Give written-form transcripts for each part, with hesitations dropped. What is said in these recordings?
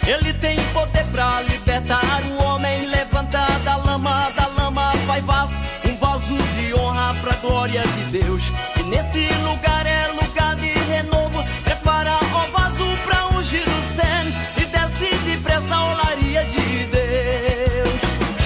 Ele tem poder pra libertar o homem, levanta da lama faz vaso, um vaso de honra pra glória de Deus. E nesse lugar é lugar de renovo, prepara o vaso pra ungir o céu e desce depressa a olaria de Deus.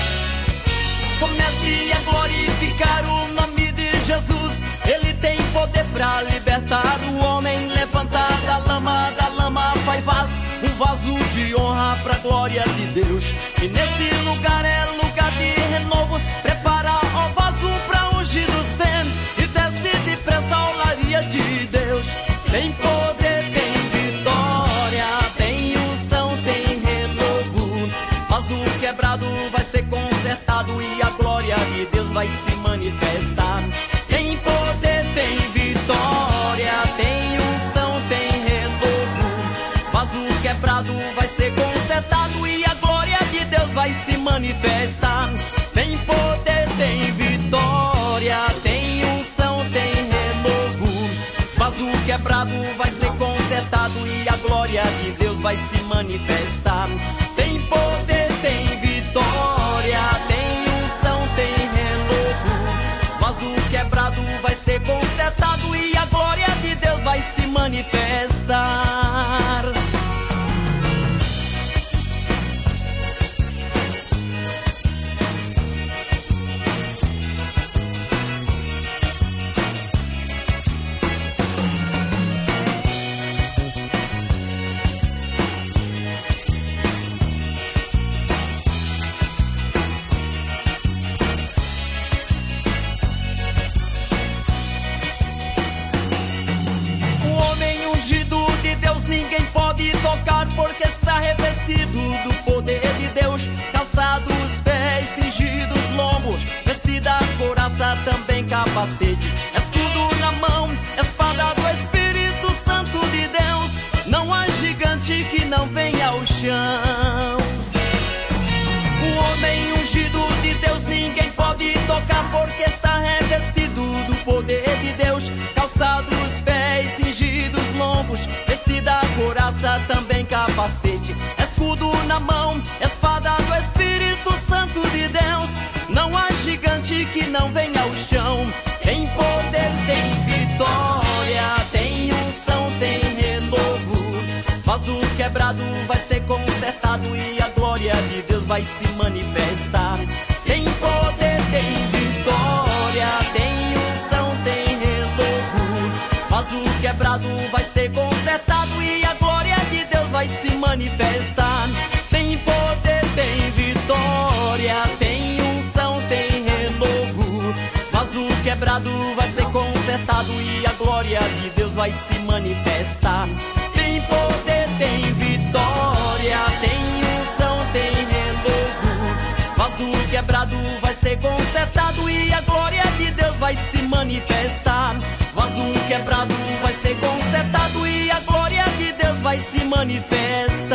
Comece a glorificar o nome de Jesus. Ele tem poder pra libertar o homem, levanta da lama faz vaso, um vaso de honra pra glória de Deus. E nesse lugar é lugar de renovo, prepara o vaso pra ungir o céu e desce depressa a olaria de Deus. Tem poder, tem vitória, tem unção, tem renovo. Vaso quebrado vai ser consertado e a glória de Deus vai se manifestar. Tem poder, tem vitória, tem unção, tem renovo. Vaso quebrado vai ser consertado e a glória de Deus vai se manifestar. Tem poder, tem vitória, tem unção, tem renovo. Vaso quebrado vai ser consertado e a glória de Deus vai se manifestar. Tem poder, tem vitória, tem unção, tem renovo. Vaso quebrado vai ser consertado e a glória de Deus vai se manifestar. Porque está revestido do poder de Deus, calçado os pés, cingido os lombos, vestida a couraça, também capacete, escudo na mão, espada do Espírito Santo de Deus. Não há gigante que não venha ao chão. O homem ungido de Deus ninguém pode tocar, porque está revestido do poder de Deus, calçado os pés, cingido os lombos, vestida a couraça, também capacete, escudo na mão, espada do Espírito Santo de Deus. Não há gigante que não venha ao chão. Tem poder, tem vitória, tem unção, tem renovo. Vaso quebrado vai ser consertado e a glória de Deus vai se manifestar. Tem poder, tem vitória, tem unção, tem renovo. Vaso quebrado vai ser consertado e a glória de Deus vai se manifestar. Tem poder, tem vitória, tem unção, tem renovo. Vaso quebrado vai ser consertado e a glória de Deus vai se manifestar. Tem poder, tem vitória, tem unção, tem renovo. Vaso quebrado vai ser consertado e a glória de Deus vai se manifestar. Vaso quebrado vai ser consertado e a glória de Deus vai se manifestar.